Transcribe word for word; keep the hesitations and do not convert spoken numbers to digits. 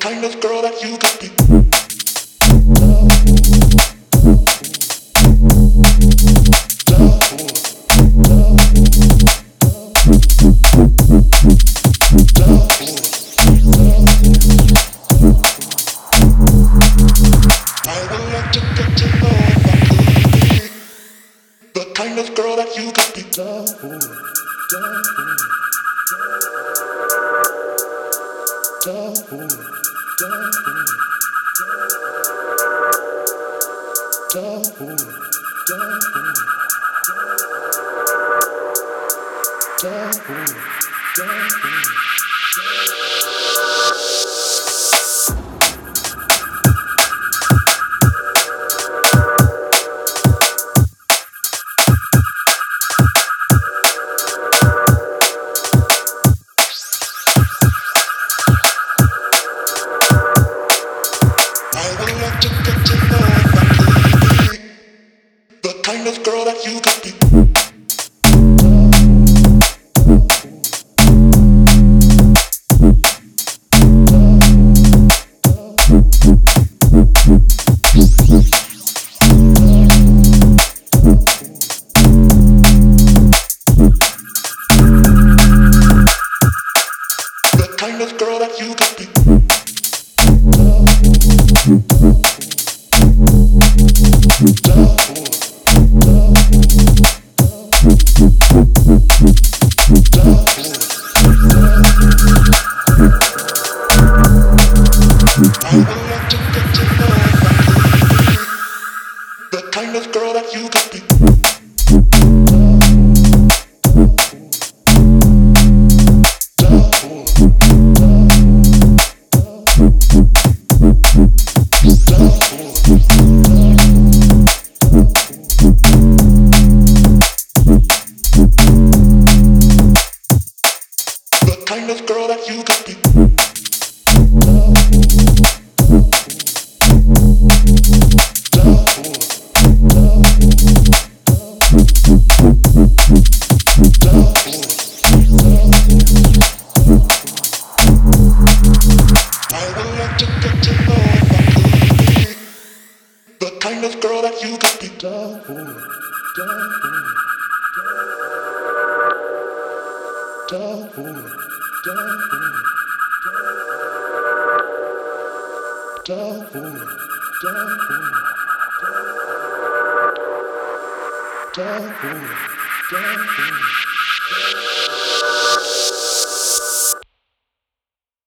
kind of girl that you could be. I would like to get to know if I could be the kind of girl that you could be. Kind of girl that you could be. The kind of girl that you could be. The kind of girl that you could be. The kind of girl that you could be. The kind of girl that you could be. Da, da, da, da.